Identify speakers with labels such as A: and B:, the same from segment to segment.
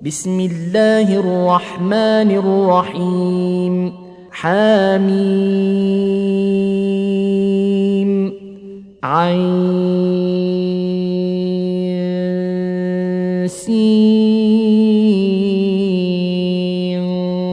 A: بسم الله الرحمن الرحيم حميم عين سين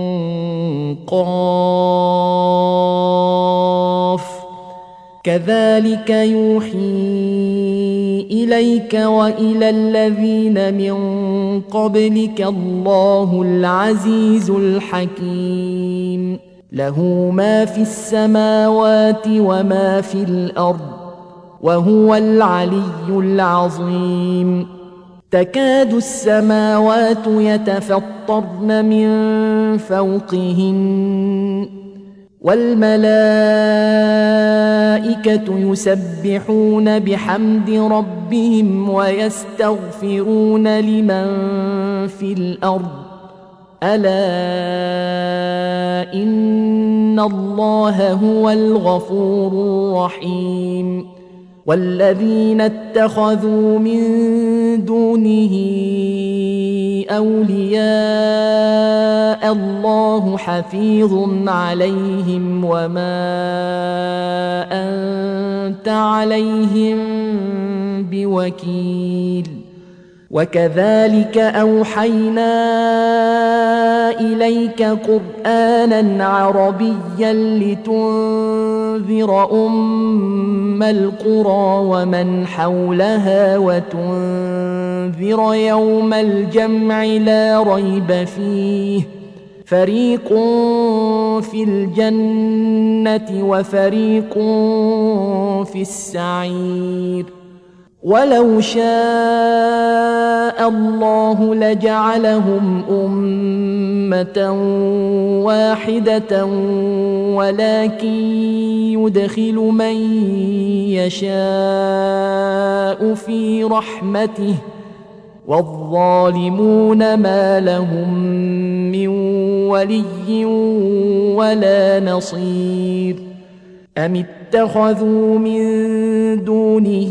A: قاف كذلك يوحي إليك وإلى الذين من قبلك الله العزيز الحكيم له ما في السماوات وما في الأرض وهو العلي العظيم تكاد السماوات يتفطرن من فوقهن والملائكة يسبحون بحمد ربهم ويستغفرون لمن في الأرض ألا إن الله هو الغفور الرحيم والذين اتخذوا من دونه أولياء الله حفيظ عليهم وما أنت عليهم بوكيل وكذلك أوحينا إليك قرآنا عربيا لتنذر أم القرى ومن حولها وتنذر يوم الجمع لا ريب فيه فريق في الجنة وفريق في السعير ولو شاء الله لجعلهم أمة واحدة ولكن يدخل من يشاء في رحمته والظالمون ما لهم من ولي ولا نصير أم اتخذوا من دونه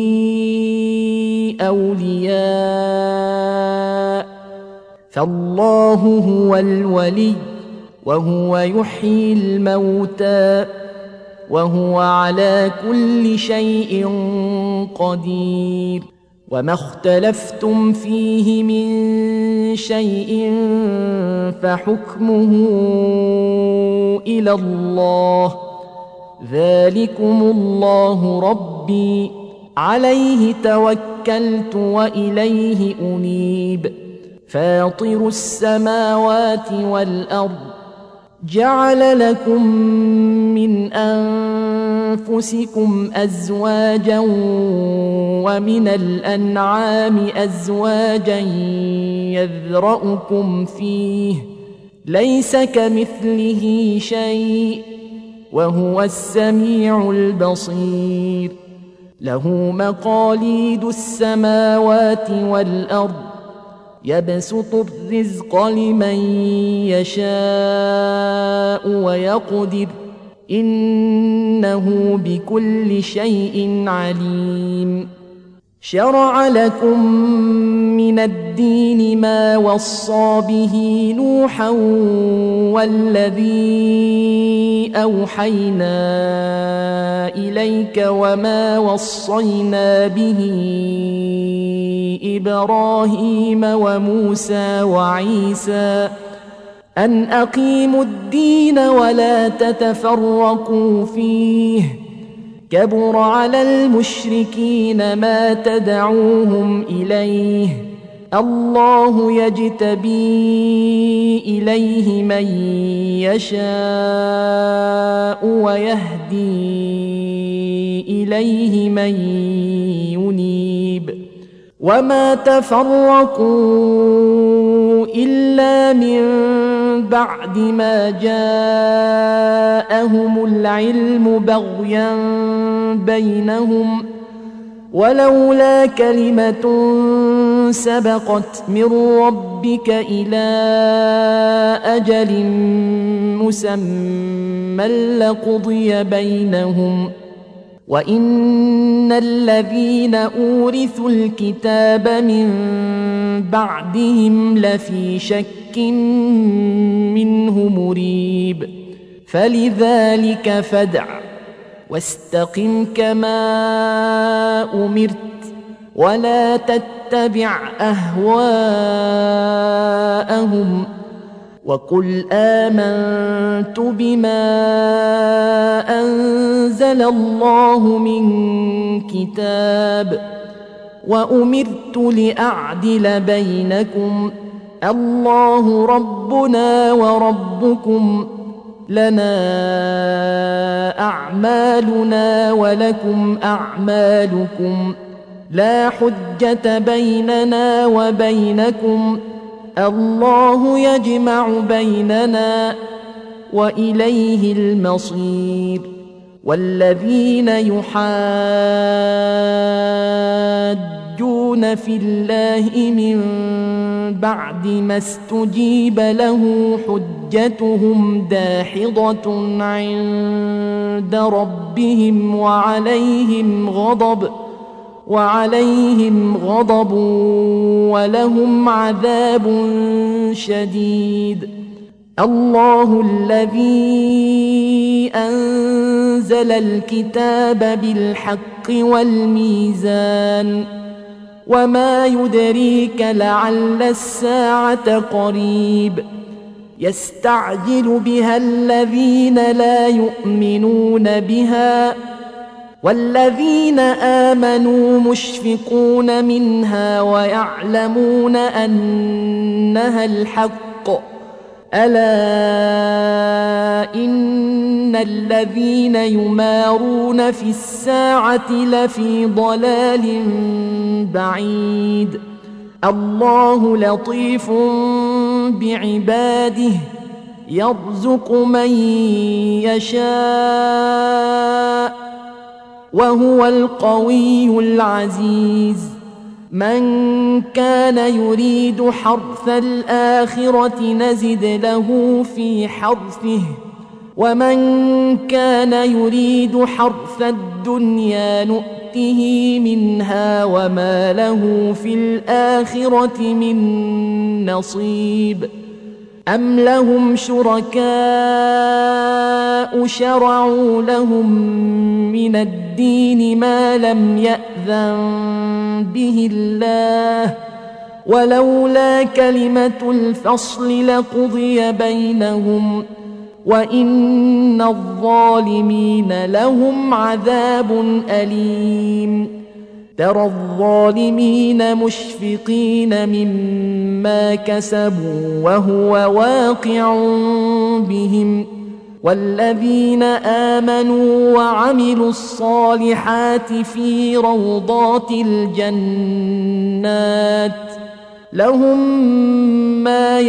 A: أولياء فالله هو الولي وهو يحيي الموتى وهو على كل شيء قدير وما اختلفتم فيه من شيء فحكمه إلى الله ذلكم الله ربي عليه توكلت وإليه أنيب فاطر السماوات والأرض جعل لكم من أنفسكم أزواجا ومن الأنعام أزواجا يذرأكم فيه ليس كمثله شيء وهو السميع البصير له مقاليد السماوات والأرض يبسط الرزق لمن يشاء ويقدر إنه بكل شيء عليم شرع لكم من الدين ما وصى به نوحا والذي أوحينا إليك وما وصينا به إبراهيم وموسى وعيسى أن أقيموا الدين ولا تتفرقوا فيه كبر على المشركين ما تدعوهم إليه الله يجتبي إليه من يشاء ويهدي إليه من ينيب وما تفرقوا إلا من بعد ما جاءهم العلم بغيا بينهم ولولا كلمة سبقت من ربك إلى أجل مسمى لقضي بينهم وإن الذين أورثوا الكتاب من بعدهم لفي شك منه مريب فلذلك فادع واستقم كما أمرت ولا تتبع أهواءهم وقل آمنت بما أنزل الله من كتاب وأمرت لأعدل بينكم الله ربنا وربكم لنا أعمالنا ولكم أعمالكم لا حجة بيننا وبينكم الله يجمع بيننا وإليه المصير والذين يحاجون في الله من بعد ما استجيب له حجتهم داحضة عند ربهم وعليهم غضب ولهم عذاب شديد الله الذي أنزل الكتاب بالحق والميزان وما يدريك لعل الساعة قريب يستعجل بها الذين لا يؤمنون بها والذين آمنوا مشفقون منها ويعلمون أنها الحق ألا إن الذين يمارون في الساعة لفي ضلال بعيد الله لطيف بعباده يرزق من يشاء وهو القوي العزيز من كان يريد حرث الآخرة نزد له في حرثه ومن كان يريد حرث الدنيا نؤته منها وما له في الآخرة من نصيب أم لهم شركاء شرعوا لهم من الدين ما لم يأذن به الله ولولا كلمة الفصل لقضي بينهم وإن الظالمين لهم عذاب أليم ترى الظالمين مشفقين مما كسبوا وهو واقع بهم والذين آمنوا وعملوا الصالحات في روضات الجنات لهم ما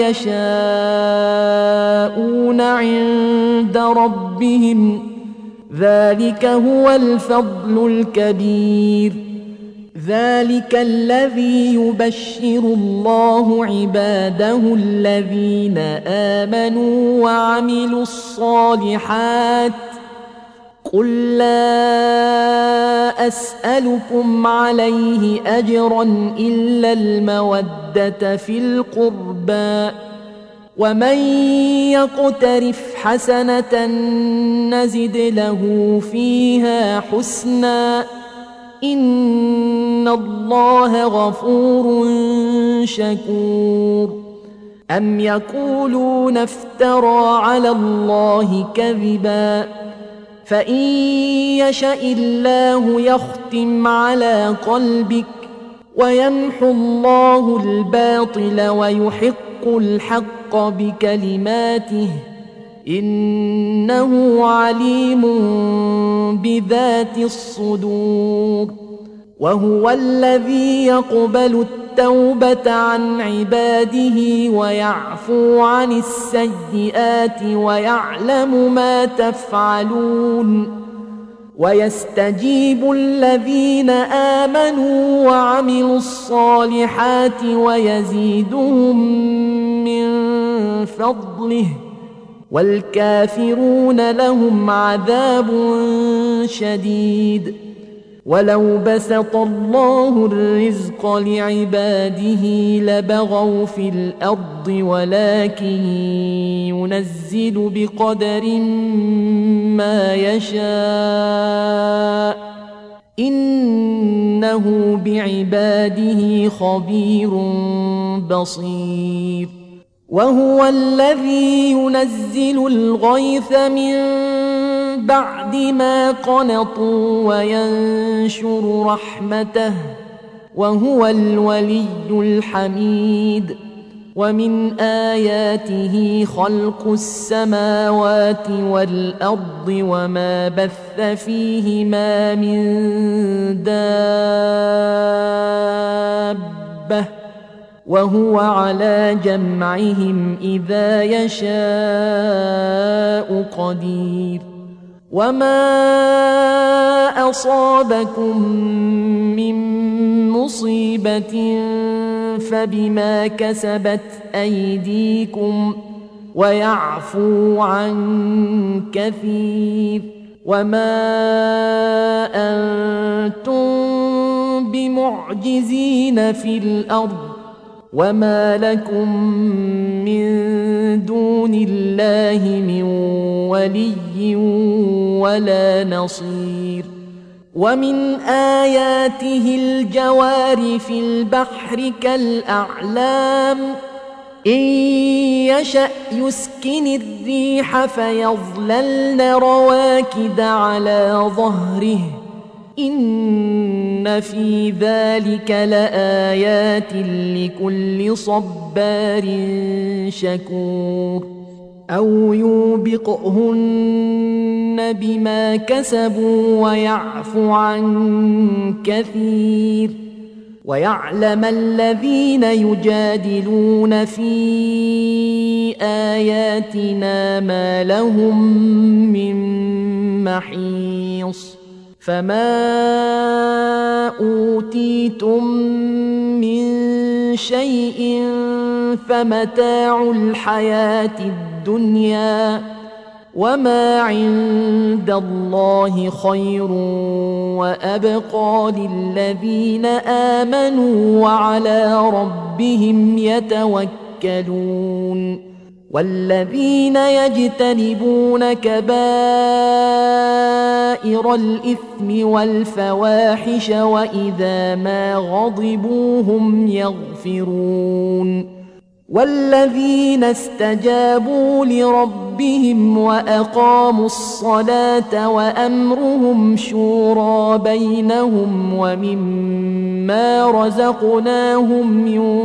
A: يشاءون عند ربهم ذلك هو الفضل الكبير ذلك الذي يبشر الله عباده الذين آمنوا وعملوا الصالحات قل لا أسألكم عليه أجرا إلا المودة في القربى ومن يقترف حسنة نزد له فيها حسنا إن الله غفور شكور أم يقولون افترى على الله كذبا فإن يشأ الله يختم على قلبك ويمحو الله الباطل ويحق الحق بكلماته إنه عليم بذات الصدور وهو الذي يقبل التوبة عن عباده ويعفو عن السيئات ويعلم ما تفعلون ويستجيب الذين آمنوا وعملوا الصالحات ويزيدهم من فضله والكافرون لهم عذاب شديد ولو بسط الله الرزق لعباده لبغوا في الأرض ولكن ينزل بقدر ما يشاء إنه بعباده خبير بصير وهو الذي ينزل الغيث من بعد ما قنطوا وينشر رحمته وهو الولي الحميد ومن آياته خلق السماوات والأرض وما بث فيهما من دابة وهو على جمعهم إذا يشاء قدير وما أصابكم من مصيبة فبما كسبت أيديكم ويعفو عن كثير وما أنتم بمعجزين في الأرض وما لكم من دون الله من ولي ولا نصير ومن آياته الجوار في البحر كالأعلام إن يشأ يسكن الريح فيظللن رواكد على ظهره إن في ذلك لآيات لكل صبار شكور أو يوبقهن بما كسبوا ويعفو عن كثير ويعلم الذين يجادلون في آياتنا ما لهم من محيص فما أوتيتم من شيء فمتاع الحياة الدنيا وما عند الله خير وأبقى للذين آمنوا وعلى ربهم يتوكلون والذين يجتنبون كبائر الإثم والفواحش وإذا ما غضبوا هم يغفرون والذين استجابوا لربهم وأقاموا الصلاة وأمرهم شورى بينهم ومما رزقناهم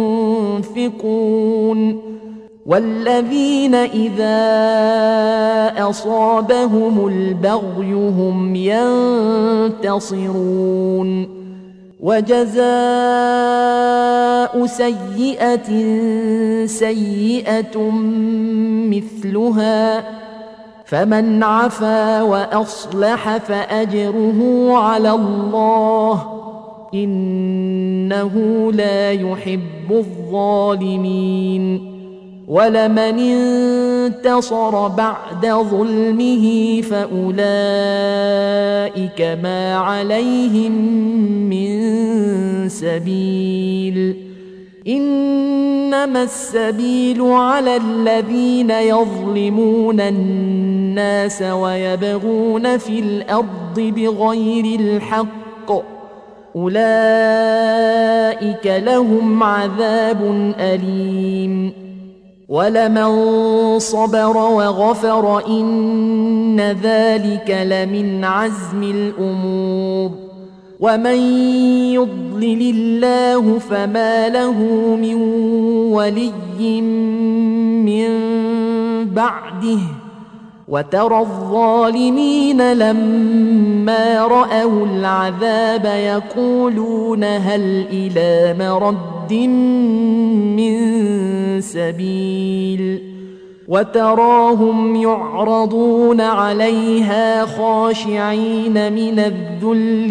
A: ينفقون والذين إذا أصابهم البغي هم ينتصرون وجزاء سيئة سيئة مثلها فمن عفا وأصلح فأجره على الله إنه لا يحب الظالمين ولمن انتصر بعد ظلمه فأولئك ما عليهم من سبيل إنما السبيل على الذين يظلمون الناس ويبغون في الأرض بغير الحق أولئك لهم عذاب أليم ولمن صبر وغفر إن ذلك لمن عزم الأمور ومن يضلل الله فما له من ولي من بعده وترى الظالمين لما رأوا العذاب يقولون هل إلى مرد من سبيل وتراهم يعرضون عليها خاشعين من الذل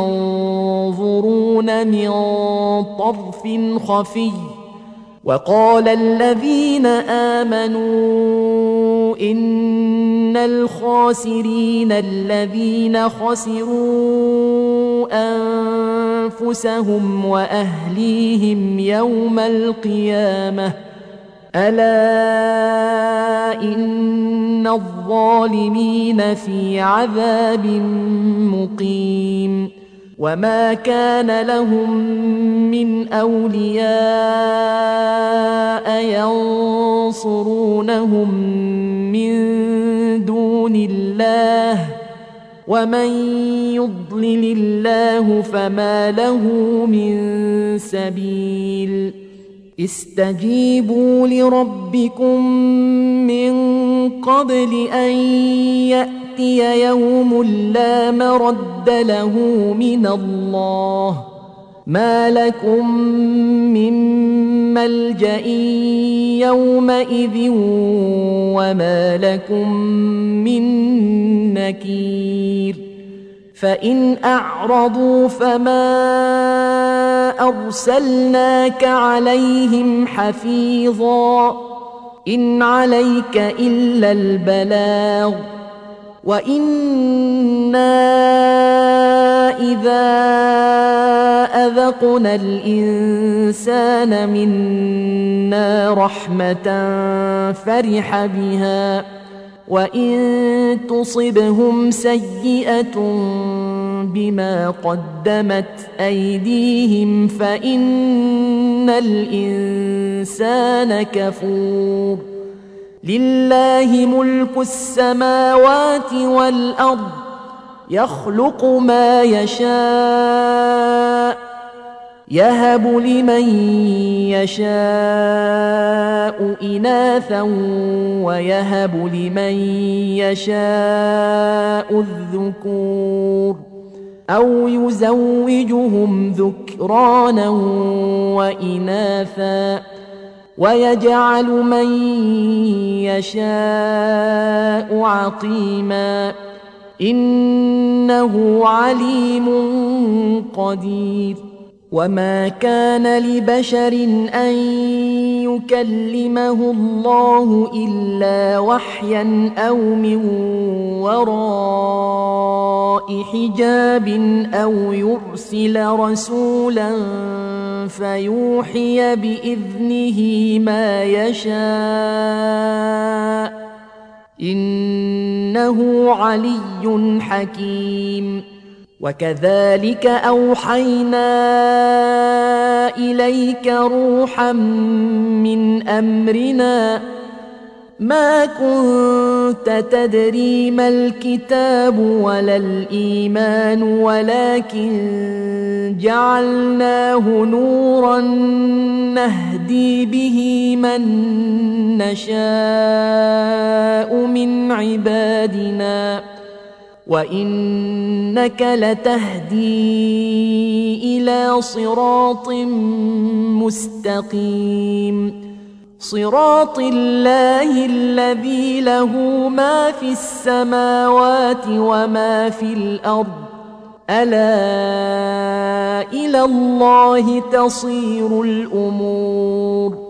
A: ينظرون من طرف خفي وقال الذين آمنوا إن الخاسرين الذين خسروا أنفسهم وأهليهم يوم القيامة ألا إن الظالمين في عذاب مقيم وما كان لهم من أولياء ينصرونهم من دون الله ومن يضلل الله فما له من سبيل استجيبوا لربكم من قبل أن يأتي يوم لا مرد له من الله ما لكم من ملجأ يومئذ وما لكم من نكير فإن أعرضوا فما أرسلناك عليهم حفيظا إن عليك إلا البلاغ وإنا إذا أذقنا الإنسان منا رحمة فرح بها وإن تصبهم سيئة بما قدمت أيديهم فإن الإنسان كفور لله ملك السماوات والأرض يخلق ما يشاء يهب لمن يشاء إناثا ويهب لمن يشاء الذكور أو يزوجهم ذكرانا وإناثا ويجعل من يشاء عقيما إنه عليم قدير وما كان لبشر أن يكلمه الله إلا وحيا أو من وراء حجاب أو يرسل رسولا فيوحي بإذنه ما يشاء إنه علي حكيم وكذلك أوحينا إليك روحا من أمرنا ما كنت تدري ما الكتاب ولا الإيمان ولكن جعلناه نورا نهدي به من نشاء من عبادنا وإنك لتهدي إلى صراط مستقيم صراط الله الذي له ما في السماوات وما في الأرض ألا إلى الله تصير الأمور